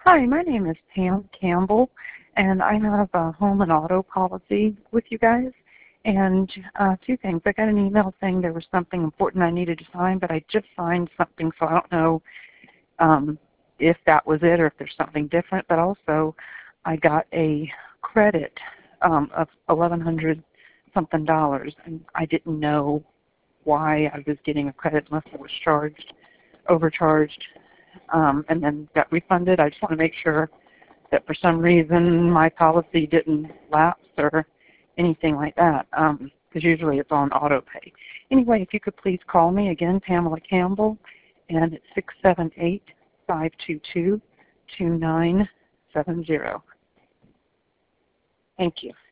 Hi, my name is Pam Campbell, and I have a home and auto policy with you guys. And two things. I got an email saying there was something important I needed to sign, but I just signed something, so I don't know if that was it or if there's something different. But also, I got a credit of $1,100 something, and I didn't know why I was getting a credit unless it was overcharged, and then got refunded. I just want to make sure that for some reason my policy didn't lapse or anything like that, because usually it's on auto pay. Anyway, if you could please call me again, Pamela Campbell, and it's 678-522-2970. Thank you.